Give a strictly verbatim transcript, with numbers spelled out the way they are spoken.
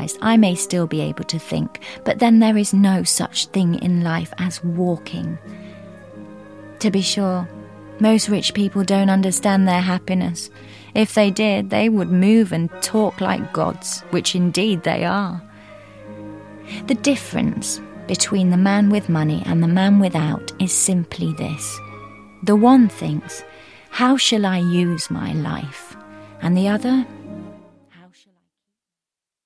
paralysed, I may still be able to think, but then there is no such thing in life as walking. To be sure, most rich people don't understand their happiness. If they did, they would move and talk like gods, which indeed they are. The difference between the man with money and the man without is simply this. The one thinks, how shall I use my life? And the other